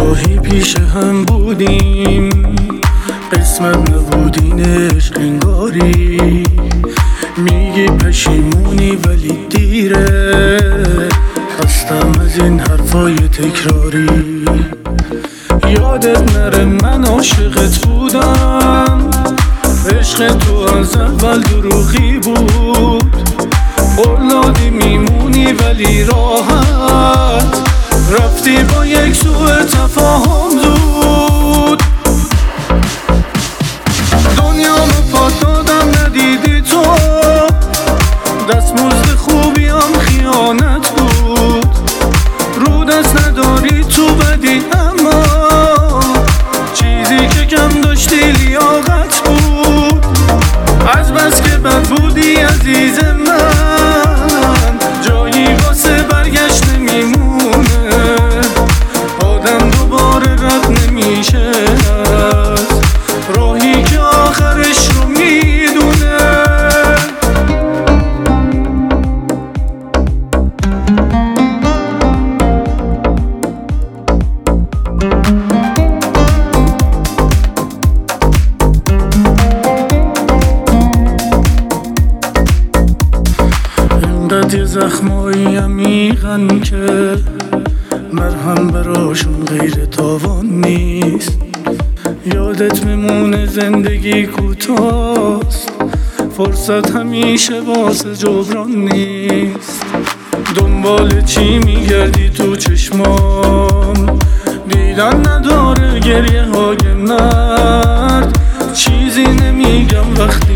گاهی پیش هم بودیم، قسمت نبودین عشق انگاری. میگی پشیمونی ولی دیره، خستم از این حرفای تکراری. یادت نره من عاشقت بودم، عشق تو از اول دروغی بود. قول میمونی ولی راحت رفتی با یک سوء تفاهم زود. دنیامو پات دادم ندیدی تو، دستمزد خوبیم خیانت بود. رو دست نداری تو بدی، اما چیزی که کم داشتی لیاقت بود. از بس که بد بودی عزیز من، جایی واسه برگشت نمیمونه. آدم دوباره رد نمیشه از راهی که آخرش رو میدونه. اینقدر زخمایی عمیقن که مرهم براشون غیر تاوان نیست. یادت میمونه زندگی کوتاست، فرصت همیشه واسه جبران نیست. دنبال چی میگردی تو چشمام؟ دیدن نداره گریه های مرد. چیزی نمیگم وقتی